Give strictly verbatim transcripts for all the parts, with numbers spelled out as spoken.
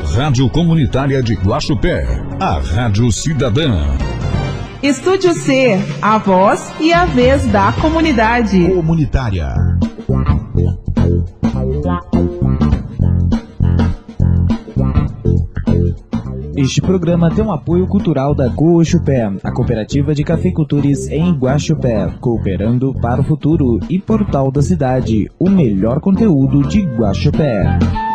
Rádio Comunitária de Guaxupé, a Rádio Cidadã. Estúdio C, a voz e a vez da comunidade. Comunitária. Este programa tem um apoio cultural da Guaxupé, a cooperativa de cafeicultores em Guaxupé, cooperando para o futuro, e Portal da Cidade, o melhor conteúdo de Guaxupé.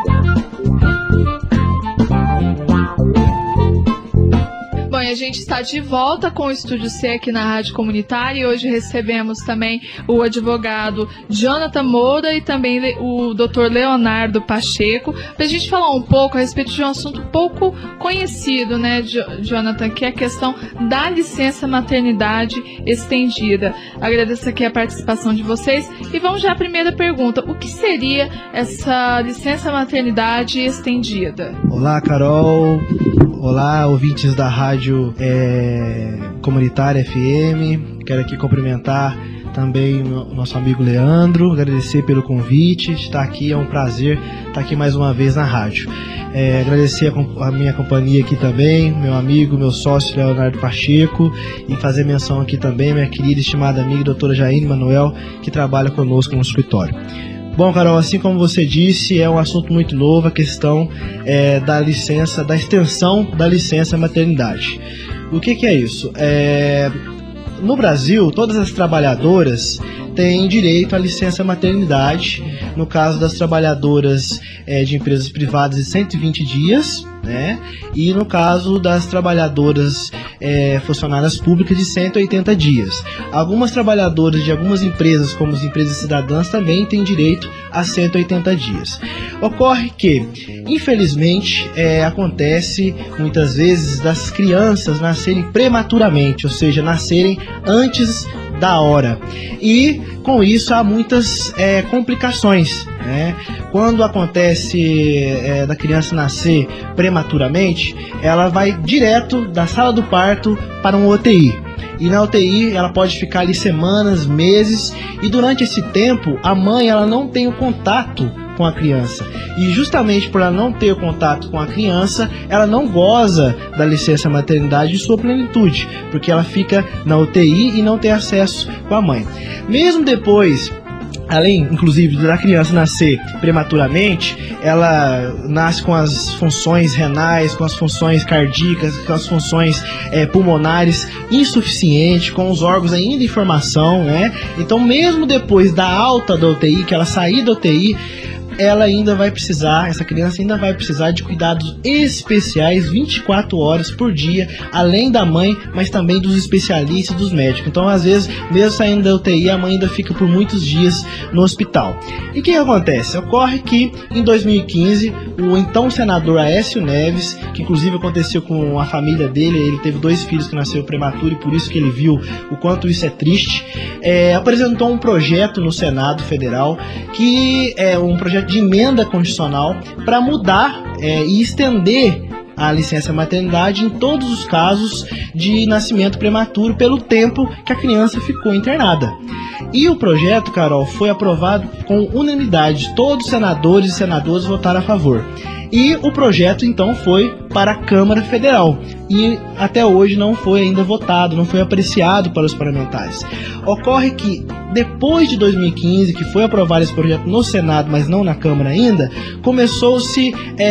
Bom, e a gente está de volta com o Estúdio C aqui na Rádio Comunitária e hoje recebemos também o advogado Jonathan Moura e também o doutor Leonardo Pacheco para a gente falar um pouco a respeito de um assunto pouco conhecido, né, Jonathan, que é a questão da licença maternidade estendida. Agradeço aqui a participação de vocês e vamos já à primeira pergunta. O que seria essa licença maternidade estendida? Olá, Carol. Olá, ouvintes da Rádio é, Comunitária F M. Quero aqui cumprimentar também o nosso amigo Leandro, agradecer pelo convite, estar aqui, é um prazer estar aqui mais uma vez na rádio. É, agradecer a, a minha companhia aqui também, meu amigo, meu sócio Leonardo Pacheco, e fazer menção aqui também minha querida e estimada amiga doutora Jaine Manuel, que trabalha conosco no escritório. Bom, Carol, assim como você disse, é um assunto muito novo, a questão é, da licença, da extensão da licença maternidade. O que, que é isso? É, no Brasil, todas as trabalhadoras têm direito à licença maternidade. No caso das trabalhadoras é, de empresas privadas, de cento e vinte dias, né? E no caso das trabalhadoras é, funcionárias públicas, de cento e oitenta dias. Algumas trabalhadoras de algumas empresas, como as empresas cidadãs, também têm direito a cento e oitenta dias. Ocorre que, infelizmente, é, acontece muitas vezes das crianças nascerem prematuramente, ou seja, nascerem antes da hora. E com isso há muitas é, complicações, né? Quando acontece é, da criança nascer prematuramente, ela vai direto da sala do parto para um U T I. E na U T I ela pode ficar ali semanas, meses, e durante esse tempo a mãe ela não tem o contato com a criança. E justamente por ela não ter o contato com a criança, ela não goza da licença maternidade em sua plenitude, porque ela fica na U T I e não tem acesso com a mãe. Mesmo depois, além, inclusive, da criança nascer prematuramente, ela nasce com as funções renais, com as funções cardíacas, com as funções é, pulmonares insuficientes, com os órgãos ainda em formação, né? Então, mesmo depois da alta da U T I, que ela sair da U T I, ela ainda vai precisar, essa criança ainda vai precisar de cuidados especiais vinte e quatro horas por dia, além da mãe, mas também dos especialistas, dos médicos. Então, às vezes, mesmo saindo da U T I, a mãe ainda fica por muitos dias no hospital. E o que acontece? Ocorre que, em dois mil e quinze, o então senador Aécio Neves, que inclusive aconteceu com a família dele, ele teve dois filhos que nasceram prematuro e por isso que ele viu o quanto isso é triste, é, apresentou um projeto no Senado Federal, que é um projeto de emenda constitucional para mudar é, e estender a licença maternidade em todos os casos de nascimento prematuro pelo tempo que a criança ficou internada. E o projeto, Carol, foi aprovado com unanimidade. Todos os senadores e senadoras votaram a favor. E o projeto, então, foi para a Câmara Federal. E até hoje não foi ainda votado, não foi apreciado para os parlamentares. Ocorre que, depois de dois mil e quinze, que foi aprovado esse projeto no Senado, mas não na Câmara ainda, começou-se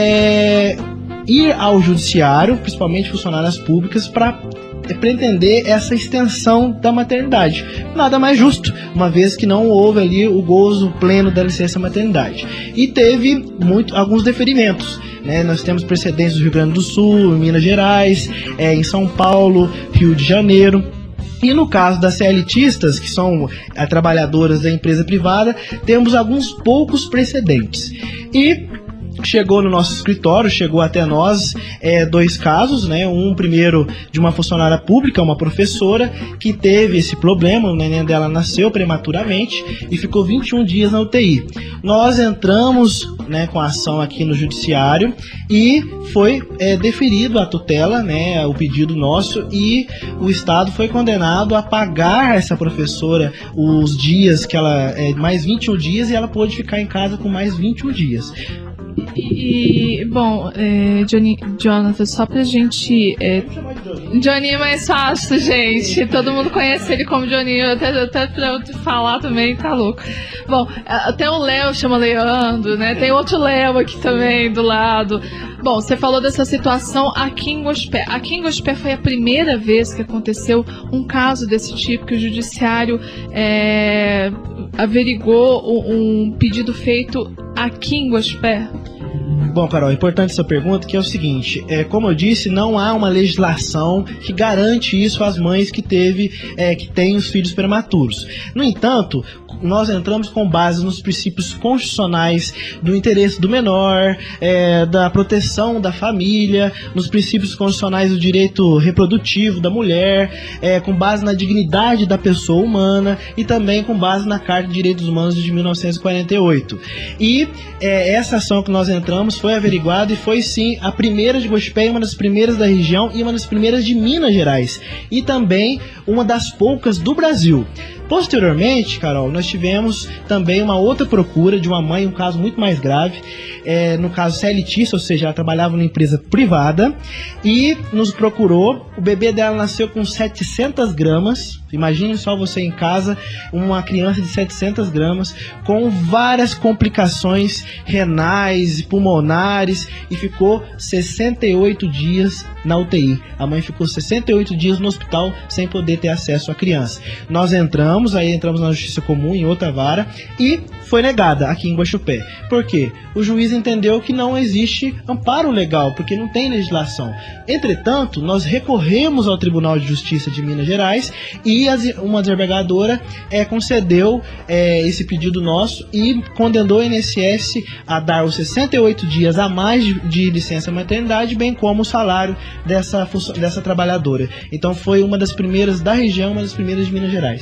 é, ir ao Judiciário, principalmente funcionárias públicas, para pretender essa extensão da maternidade. Nada mais justo, uma vez que não houve ali o gozo pleno da licença maternidade. E teve muito, alguns deferimentos, né? Nós temos precedentes do Rio Grande do Sul, Minas Gerais, é, em São Paulo, Rio de Janeiro. E no caso das CLTistas, que são é, trabalhadoras da empresa privada, temos alguns poucos precedentes. E chegou no nosso escritório, chegou até nós é, dois casos, né? Um primeiro de uma funcionária pública, uma professora, que teve esse problema, o neném dela nasceu prematuramente e ficou vinte e um dias na U T I. Nós entramos, né, com a ação aqui no judiciário e foi é, deferido a tutela, né, o pedido nosso, e o Estado foi condenado a pagar a essa professora os dias que ela, é, mais vinte e um dias, e ela pôde ficar em casa com mais vinte e um dias. E, bom, é, Johnny, Jonathan, só pra gente... É, Johnny é mais fácil, gente. Todo mundo conhece ele como Johnny. Até, até pra eu te falar também, tá louco. Bom, até o Léo chama Leandro, né? Tem outro Léo aqui também do lado. Bom, você falou dessa situação aqui em Gospé. Aqui em Gospé foi a primeira vez que aconteceu um caso desse tipo, que o judiciário é, averigou um pedido feito aqui em Gospé. Bom, Carol, é importante essa pergunta, que é o seguinte, é, como eu disse, não há uma legislação que garante isso às mães que, teve, é, que têm os filhos prematuros. No entanto, nós entramos com base nos princípios constitucionais do interesse do menor, é, da proteção da família, nos princípios constitucionais do direito reprodutivo da mulher, é, com base na dignidade da pessoa humana e também com base na Carta de Direitos Humanos de mil novecentos e quarenta e oito. E é, essa ação que nós entramos foi averiguada e foi sim a primeira de Gospé, uma das primeiras da região e uma das primeiras de Minas Gerais. E também uma das poucas do Brasil. Posteriormente, Carol, nós tivemos também uma outra procura de uma mãe, um caso muito mais grave, é, no caso C L T, ou seja, ela trabalhava numa empresa privada e nos procurou. O bebê dela nasceu com setecentas gramas. Imagine só você em casa, uma criança de setecentas gramas, com várias complicações renais e pulmonares, e ficou sessenta e oito dias na U T I. A mãe ficou sessenta e oito dias no hospital sem poder ter acesso à criança. Nós entramos, aí entramos na Justiça Comum, em outra vara, e foi negada aqui em Guaxupé. Por quê? O juiz entendeu que não existe amparo legal, porque não tem legislação. Entretanto, nós recorremos ao Tribunal de Justiça de Minas Gerais e uma desembargadora é, concedeu é, esse pedido nosso e condenou a I N S S a dar os sessenta e oito dias a mais de, de licença maternidade, bem como o salário dessa, dessa trabalhadora. Então foi uma das primeiras da região, uma das primeiras de Minas Gerais.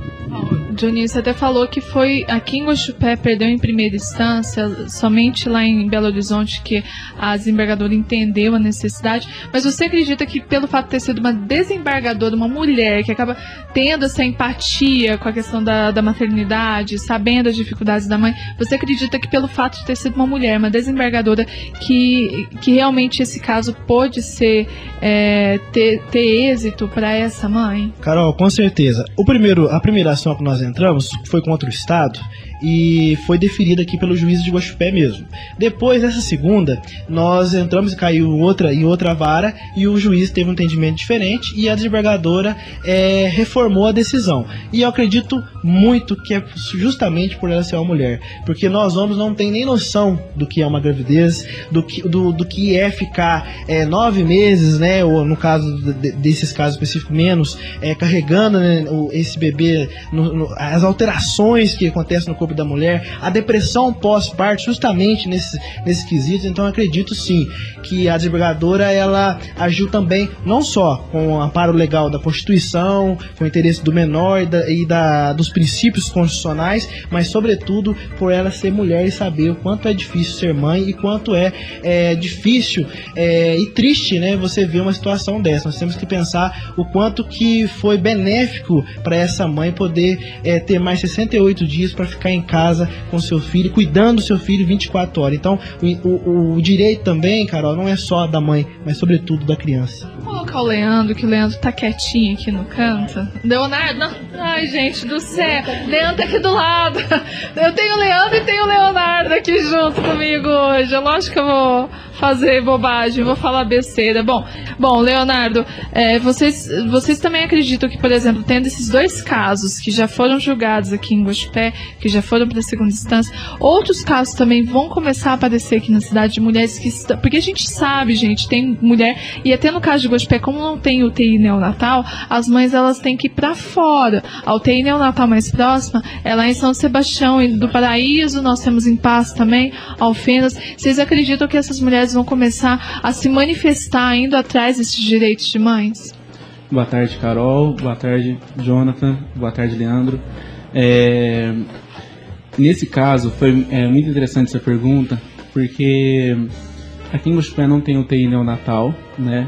Johnny, você até falou que foi aqui em Guaxupé, perdeu em primeira instância, somente lá em Belo Horizonte que a desembargadora entendeu a necessidade, mas você acredita que pelo fato de ter sido uma desembargadora, uma mulher que acaba tendo essa empatia com a questão da, da maternidade, sabendo as dificuldades da mãe, você acredita que pelo fato de ter sido uma mulher, uma desembargadora, que, que realmente esse caso pôde ser, é, ter, ter êxito para essa mãe? Carol, com certeza. O primeiro, a primeira ação que nós entramos foi contra o Estado e foi deferida aqui pelo juiz de Guaxupé mesmo. Depois dessa segunda, nós entramos e caiu outra, em outra vara e o juiz teve um entendimento diferente e a desembargadora é, reformou a decisão. E eu acredito muito que é justamente por ela ser uma mulher, porque nós homens não tem nem noção do que é uma gravidez, do que, do, do que é ficar é, nove meses, né, ou no caso de, desses casos específicos menos, é, carregando, né, esse bebê, no, no, as alterações que acontecem no corpo da mulher, a depressão pós-parto, justamente nesses nesse quesitos. Então eu acredito sim que a desembargadora ela agiu também não só com o amparo legal da Constituição, com o interesse do menor e, da, e da, dos princípios constitucionais, mas sobretudo por ela ser mulher e saber o quanto é difícil ser mãe e quanto é, é difícil é, e triste, né, você ver uma situação dessa. Nós temos que pensar o quanto que foi benéfico para essa mãe poder é, ter mais sessenta e oito dias para ficar em casa com seu filho, cuidando do seu filho vinte e quatro horas. Então, o, o, o direito também, Carol, não é só da mãe, mas sobretudo da criança. Vou colocar o Leandro, que o Leandro tá quietinho aqui no canto. Leonardo, não. Ai, gente do céu. Leandro tá aqui do lado. Eu tenho o Leandro e tenho o Leonardo aqui junto comigo hoje. Lógico que eu vou fazer bobagem, vou falar besteira. Bom, bom Leonardo, é, vocês, vocês também acreditam que, por exemplo, tendo esses dois casos que já foram julgados aqui em Guaxupé, que já foram para a segunda instância, outros casos também vão começar a aparecer aqui na cidade de mulheres que estão... Porque a gente sabe, gente, tem mulher, e até no caso de Guaxupé, como não tem U T I neonatal, as mães elas têm que ir para fora. A U T I neonatal mais próxima é lá em São Sebastião do Paraíso, nós temos em Paz também, Alfenas. Vocês acreditam que essas mulheres vão começar a se manifestar indo atrás desses direitos de mães? Boa tarde, Carol. Boa tarde, Jonathan. Boa tarde, Leandro. É... Nesse caso, foi é, muito interessante essa pergunta, porque aqui em Guaxupé não tem U T I neonatal, né?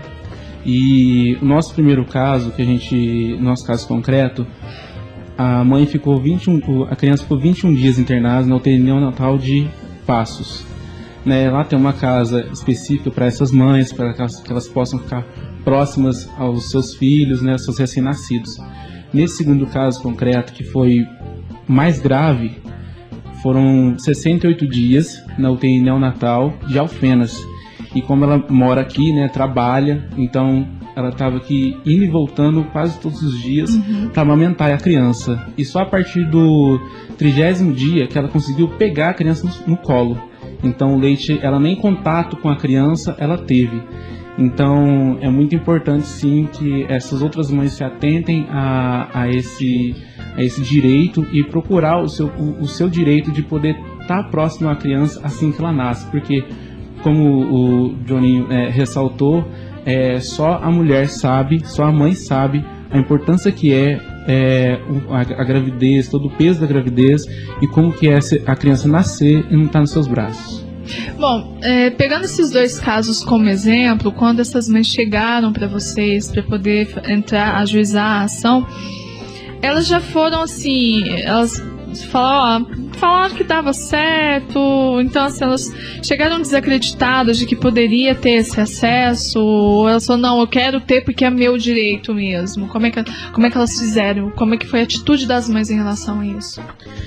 E o nosso primeiro caso, que a gente, nosso caso concreto, a mãe ficou vinte e um, a criança ficou vinte e um dias internada na U T I neonatal de Passos. né? Lá tem uma casa específica para essas mães, para que elas, que elas possam ficar próximas aos seus filhos, né, aos seus recém-nascidos. Nesse segundo caso concreto, que foi mais grave, foram sessenta e oito dias na U T I neonatal de Alfenas. E como ela mora aqui, né, trabalha, então ela estava aqui indo e voltando quase todos os dias uhum. para amamentar a criança. E só a partir do trigésimo dia que ela conseguiu pegar a criança no, no colo. Então o leite, ela nem contato com a criança ela teve. Então é muito importante sim que essas outras mães se atentem a, a, esse, a esse direito e procurar o seu, o, o seu direito de poder estar próximo à criança assim que ela nasce. Porque, como o Johninho é, ressaltou, é, só a mulher sabe, só a mãe sabe a importância que é, é a, a gravidez, todo o peso da gravidez e como que é a criança nascer e não estar nos seus braços. Bom, é, pegando esses dois casos como exemplo, quando essas mães chegaram para vocês para poder entrar, ajuizar a ação, elas já foram assim, elas falaram, ó, falaram que dava certo, então assim, elas chegaram desacreditadas de que poderia ter esse acesso, ou elas falaram, não, eu quero ter porque é meu direito mesmo. Como é que, como é que elas fizeram? Como é que foi a atitude das mães em relação a isso?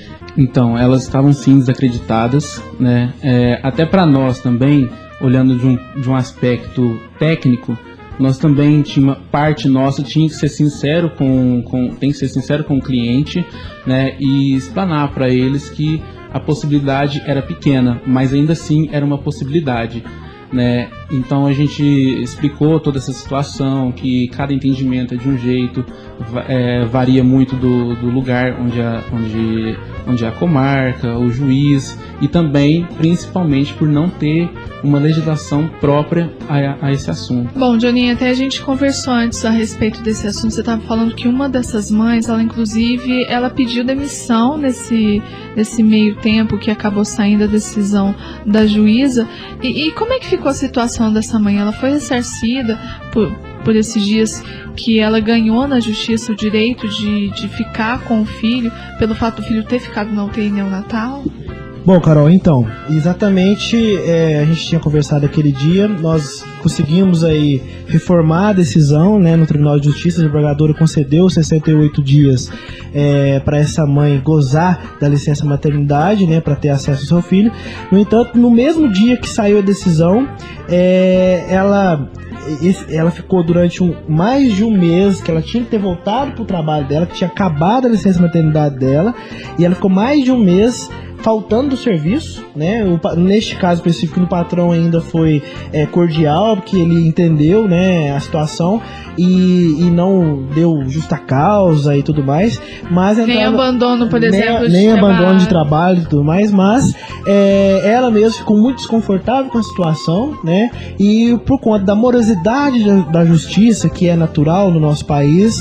Então, elas estavam sim desacreditadas, né? É, até para nós também, olhando de um, de um aspecto técnico, nós também tinha parte nossa tinha que ser sincero com, com tem que ser sincero com o cliente, né? E explanar para eles que a possibilidade era pequena, mas ainda assim era uma possibilidade, né? Então a gente explicou toda essa situação, que cada entendimento é de um jeito, é, varia muito do, do lugar onde a, onde, onde é a comarca, o juiz, e também, principalmente, por não ter uma legislação própria a, a esse assunto. Bom, Johninho, até a gente conversou antes a respeito desse assunto. Você estava falando que uma dessas mães, ela inclusive, ela pediu demissão nesse, nesse meio tempo que acabou saindo a decisão da juíza. E, e como é que ficou a situação dessa mãe? Ela foi ressarcida por, por esses dias que ela ganhou na justiça o direito de, de ficar com o filho, pelo fato do filho ter ficado na U T I neonatal? Bom, Carol, então, exatamente, é, a gente tinha conversado aquele dia, nós conseguimos aí reformar a decisão, né, no Tribunal de Justiça. A desembargadora concedeu sessenta e oito dias é, para essa mãe gozar da licença maternidade, né, para ter acesso ao seu filho. No entanto, no mesmo dia que saiu a decisão, é, ela... ela ficou durante um, mais de um mês, que ela tinha que ter voltado para o trabalho dela, que tinha acabado a licença maternidade dela, e ela ficou mais de um mês faltando do serviço, né? O, neste caso específico, o patrão ainda foi é, cordial, porque ele entendeu, né, a situação e, e não deu justa causa e tudo mais, mas nem entrava, abandono, por exemplo, nem, de nem trabalho. abandono de trabalho e tudo mais, mas é, ela mesma ficou muito desconfortável com a situação, né? E por conta da morosidade da, da justiça, que é natural no nosso país,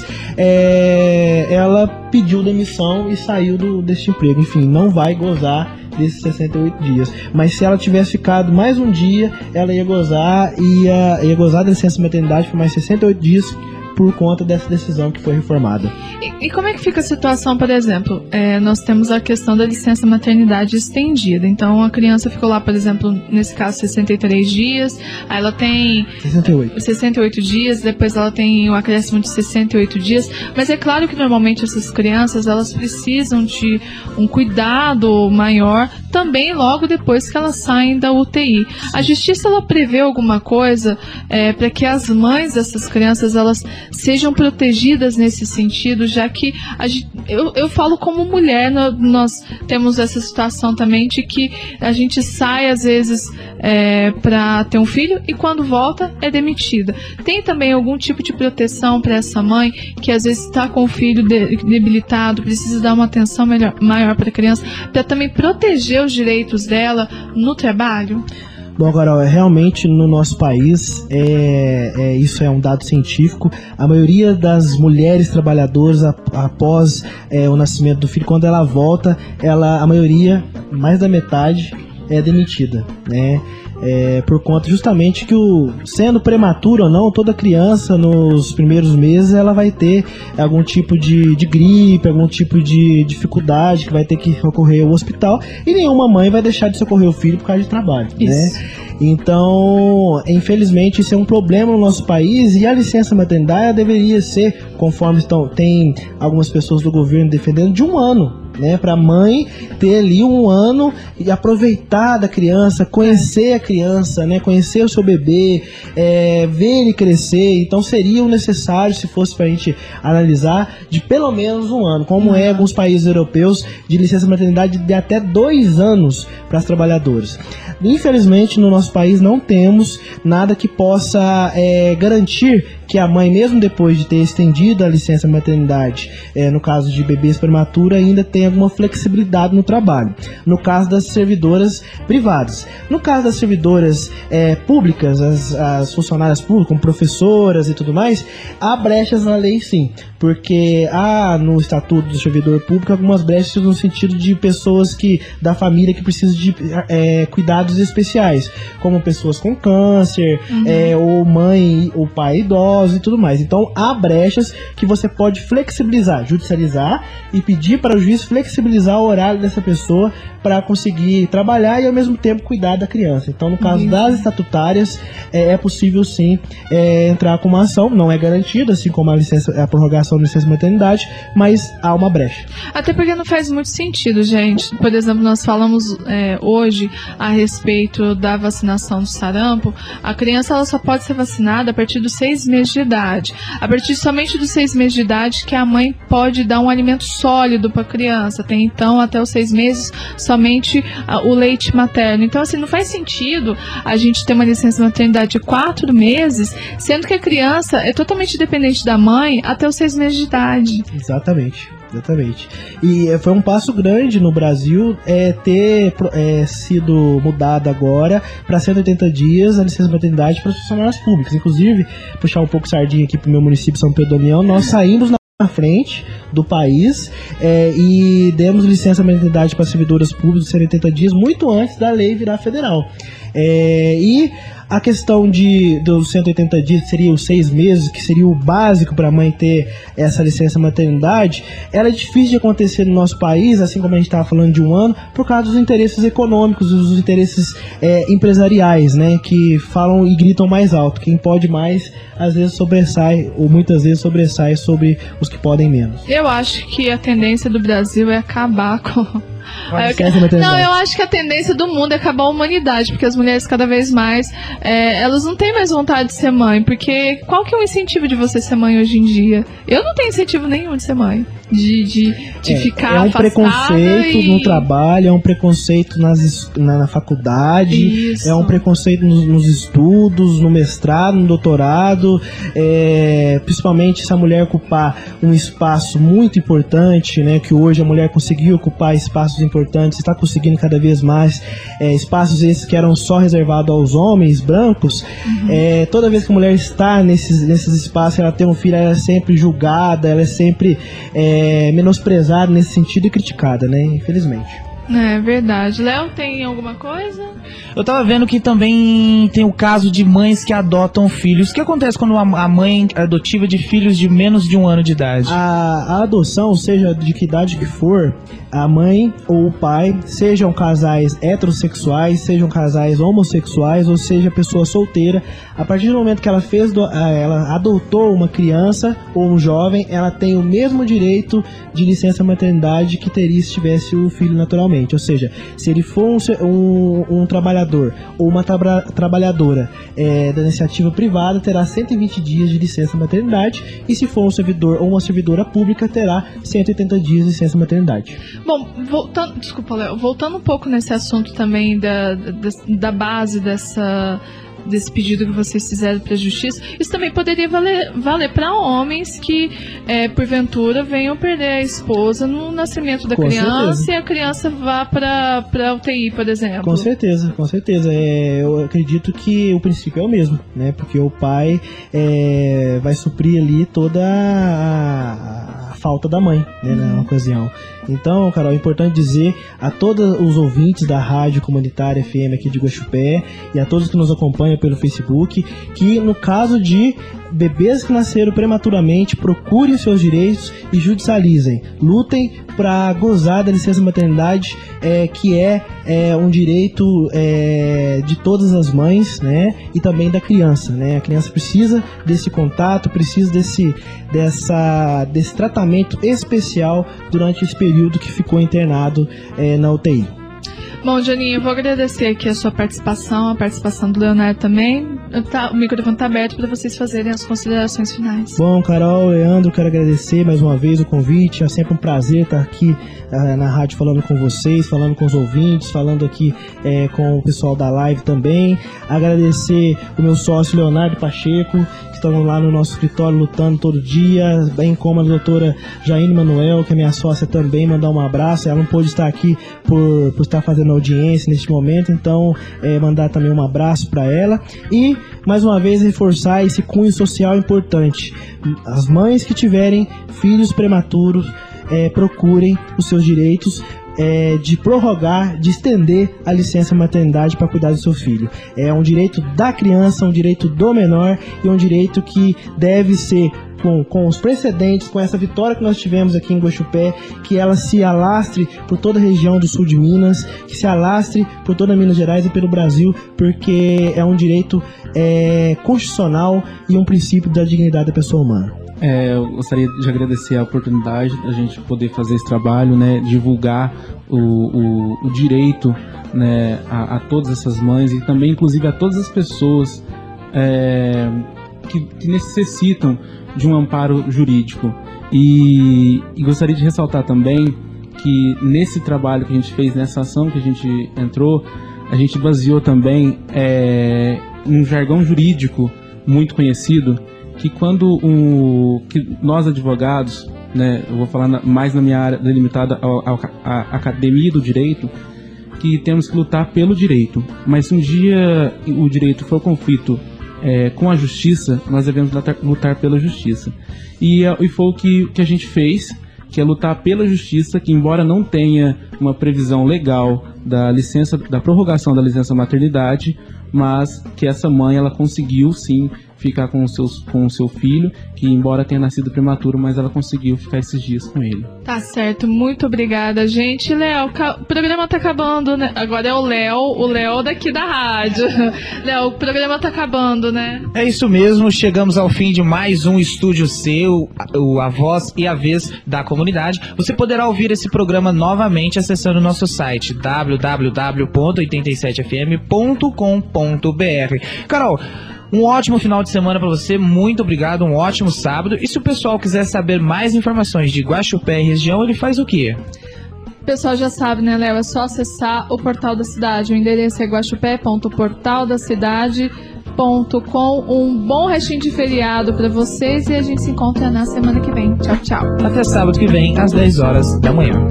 é, ela pediu demissão e saiu do, desse emprego. Enfim, não vai gozar desses sessenta e oito dias. Mas se ela tivesse ficado mais um dia, ela ia gozar, ia, ia gozar da licença maternidade por mais sessenta e oito dias, por conta dessa decisão que foi reformada. E, e como é que fica a situação, por exemplo, é, nós temos a questão da licença maternidade estendida. Então a criança ficou lá, por exemplo, nesse caso sessenta e três dias, aí ela tem sessenta e oito. sessenta e oito dias, depois ela tem o acréscimo de sessenta e oito dias, mas é claro que normalmente essas crianças, elas precisam de um cuidado maior também logo depois que elas saem da U T I. Sim. A justiça, ela prevê alguma coisa é, para que as mães dessas crianças, elas sejam protegidas nesse sentido, já que a gente, eu, eu falo como mulher, nós temos essa situação também de que a gente sai às vezes é, para ter um filho e quando volta é demitida. Tem também algum tipo de proteção para essa mãe que às vezes está com o filho de, debilitado, precisa dar uma atenção melhor, maior para a criança, para também proteger os direitos dela no trabalho? Bom, Carol, realmente no nosso país, é, é, isso é um dado científico, a maioria das mulheres trabalhadoras a, após é, o nascimento do filho, quando ela volta, ela, a maioria, mais da metade, é demitida, né? É, por conta justamente que, o, sendo prematuro ou não, toda criança nos primeiros meses ela vai ter algum tipo de, de gripe, algum tipo de dificuldade que vai ter que recorrer ao hospital, e nenhuma mãe vai deixar de socorrer o filho por causa de trabalho, né? Então, infelizmente, isso é um problema no nosso país, e a licença maternidade deveria ser, conforme estão, tem algumas pessoas do governo defendendo, de um ano, né, para a mãe ter ali um ano e aproveitar da criança, conhecer a criança, né, conhecer o seu bebê, é, ver ele crescer. Então seria o necessário, se fosse para a gente analisar, de pelo menos um ano, como uhum. é em alguns países europeus, de licença maternidade de até dois anos para as trabalhadoras. Infelizmente, no nosso país não temos nada que possa é, garantir que a mãe, mesmo depois de ter estendido a licença maternidade, é, no caso de bebês prematuros, ainda tem alguma flexibilidade no trabalho. No caso das servidoras privadas. No caso das servidoras é, públicas, as, as funcionárias públicas, como professoras e tudo mais, há brechas na lei, sim. Porque há no Estatuto do Servidor Público algumas brechas no sentido de pessoas que, da família que precisam de é, cuidados especiais, como pessoas com câncer, uhum. é, ou mãe ou pai idoso e tudo mais. Então há brechas que você pode flexibilizar, judicializar e pedir para o juiz flexibilizar o horário dessa pessoa para conseguir trabalhar e ao mesmo tempo cuidar da criança. Então, no caso uhum. das estatutárias, é, é possível sim é, entrar com uma ação, não é garantido, assim como a, licença, a prorrogação da licença maternidade, mas há uma brecha. Até porque não faz muito sentido, gente. Por exemplo, nós falamos é, hoje a respeito da vacinação do sarampo. A criança ela só pode ser vacinada a partir dos seis meses de idade. A partir somente dos seis meses de idade que a mãe pode dar um alimento sólido para a criança. Tem então até os seis meses somente a, o leite materno. Então, assim, não faz sentido a gente ter uma licença maternidade de quatro meses, sendo que a criança é totalmente dependente da mãe até os seis meses de idade. Exatamente. Exatamente. E é, foi um passo grande no Brasil é, ter é, sido mudado agora para cento e oitenta dias a licença maternidade para os funcionários públicos. Inclusive, puxar um pouco sardinha aqui para o meu município, São Pedro do União, nós saímos na na frente do país é, e demos licença maternidade para servidoras públicas de cento e oitenta dias muito antes da lei virar federal. É, e a questão de, dos cento e oitenta dias, que seria os seis meses, que seria o básico para a mãe ter essa licença maternidade, ela é difícil de acontecer no nosso país, assim como a gente estava falando de um ano, por causa dos interesses econômicos, dos interesses é, empresariais, né, que falam e gritam mais alto. Quem pode mais, às vezes sobressai, ou muitas vezes sobressai sobre os que podem menos. Eu acho que a tendência do Brasil é acabar com... Eu, não, eu acho que a tendência do mundo é acabar a humanidade, porque as mulheres cada vez mais, é, elas não têm mais vontade de ser mãe, porque qual que é o incentivo de você ser mãe hoje em dia? Eu não tenho incentivo nenhum de ser mãe, de, de, de é, ficar é um afastada preconceito e... no trabalho, é um preconceito nas, na, na faculdade, Isso. é um preconceito nos, nos estudos, no mestrado, no doutorado, é, principalmente se a mulher ocupar um espaço muito importante, né, que hoje a mulher conseguiu ocupar espaços importantes, está conseguindo cada vez mais é, espaços esses que eram só reservados aos homens brancos. Uhum. É, toda vez que a mulher está nesses, nesses espaços, ela tem um filho, ela é sempre julgada, ela é sempre é, menosprezada nesse sentido e criticada, né? Infelizmente. É verdade. Léo, tem alguma coisa? Eu tava vendo que também tem o caso de mães que adotam filhos. O que acontece quando a mãe é adotiva de filhos de menos de um ano de idade? A, a adoção, seja de que idade que for, a mãe ou o pai, sejam casais heterossexuais, sejam casais homossexuais, ou seja, pessoa solteira, a partir do momento que ela fez, do, ela adotou uma criança ou um jovem, ela tem o mesmo direito de licença maternidade que teria se tivesse o filho naturalmente. Ou seja, se ele for um, um, um trabalhador ou uma tra trabalhadora é, da iniciativa privada, terá cento e vinte dias de licença maternidade, e se for um servidor ou uma servidora pública, terá cento e oitenta dias de licença maternidade. Bom, voltando, desculpa, Léo, voltando um pouco nesse assunto também da, da, da base dessa... desse pedido que vocês fizeram para a justiça, isso também poderia valer, valer para homens que, é, porventura, venham perder a esposa no nascimento da com criança certeza. E a criança vá para a U T I, por exemplo. Com certeza, com certeza. É, eu acredito que o princípio é o mesmo, né? Porque o pai é, vai suprir ali toda a, a falta da mãe, né, uhum. na ocasião. Então, Carol, é importante dizer a todos os ouvintes da Rádio Comunitária F M aqui de Guaxupé e a todos que nos acompanham pelo Facebook, que no caso de bebês que nasceram prematuramente, procurem os seus direitos e judicializem. Lutem para gozar da licença maternidade, é, que é, é um direito é, de todas as mães, né, e também da criança, né? A criança precisa desse contato, precisa desse, dessa, desse tratamento especial durante esse período que ficou internado é, na U T I. Bom, Joninho, eu vou agradecer aqui a sua participação, a participação do Leonardo também. Tá, o microfone está aberto para vocês fazerem as considerações finais. Bom, Carol, Leandro, quero agradecer mais uma vez o convite. É sempre um prazer estar aqui uh, na rádio falando com vocês, falando com os ouvintes, falando aqui uh, com o pessoal da live também. Agradecer o meu sócio Leonardo Pacheco, que estão lá no nosso escritório lutando todo dia, bem como a doutora Jaine Manuel, que é minha sócia também, mandar um abraço. Ela não pôde estar aqui por, por estar fazendo audiência neste momento, então é, mandar também um abraço para ela e mais uma vez reforçar esse cunho social importante. As mães que tiverem filhos prematuros, é, procurem os seus direitos é, de prorrogar, de estender a licença maternidade para cuidar do seu filho. É um direito da criança, um direito do menor e um direito que deve ser Com, com os precedentes, com essa vitória que nós tivemos aqui em Guaxupé, que ela se alastre por toda a região do sul de Minas, que se alastre por toda Minas Gerais e pelo Brasil, porque é um direito é, constitucional e um princípio da dignidade da pessoa humana. É, eu gostaria de agradecer a oportunidade da gente poder fazer esse trabalho, né, divulgar o, o, o direito, né, a, a todas essas mães e também, inclusive, a todas as pessoas é, que, que necessitam de um amparo jurídico. E, e gostaria de ressaltar também que nesse trabalho que a gente fez, nessa ação que a gente entrou, a gente baseou também é, um jargão jurídico muito conhecido, que quando um, que nós advogados, né, eu vou falar na, mais na minha área delimitada à academia do direito, que temos que lutar pelo direito, mas se um dia o direito for conflito É, com a justiça, nós devemos lutar, lutar pela justiça. E, e foi o que, que a gente fez, que é lutar pela justiça, que embora não tenha uma previsão legal da licença, da prorrogação da licença maternidade, mas que essa mãe ela conseguiu sim ficar com, os seus, com o seu filho, que embora tenha nascido prematuro, mas ela conseguiu ficar esses dias com ele. Tá certo, muito obrigada, gente. Léo, o programa tá acabando, né? Agora é o Léo, o Léo daqui da rádio. Léo, o programa tá acabando, né? É isso mesmo, chegamos ao fim de mais um Estúdio C, o, o A Voz e a Vez da Comunidade. Você poderá ouvir esse programa novamente acessando o nosso site w w w ponto oitenta e sete f m ponto com ponto b r. Carol, um ótimo final de semana para você, muito obrigado, um ótimo sábado. E se o pessoal quiser saber mais informações de Guaxupé e região, ele faz o quê? O pessoal já sabe, né, Léo? É só acessar o portal da cidade. O endereço é guaxupé ponto portal da cidade ponto com. Um bom restinho de feriado para vocês e a gente se encontra na semana que vem. Tchau, tchau. Até sábado que vem, às dez horas da manhã.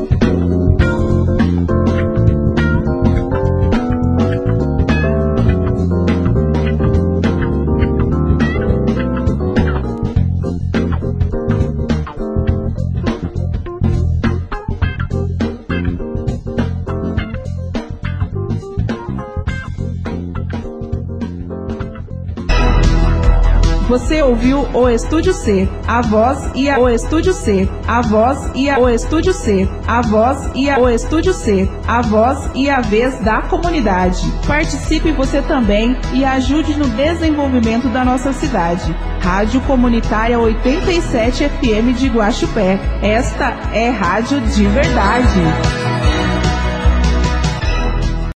Você ouviu o Estúdio C, a voz e a o Estúdio C, a voz e a o Estúdio C, a voz e a o Estúdio C, a voz e a vez da comunidade. Participe você também e ajude no desenvolvimento da nossa cidade. Rádio Comunitária oitenta e sete F M de Guaxupé. Esta é rádio de verdade.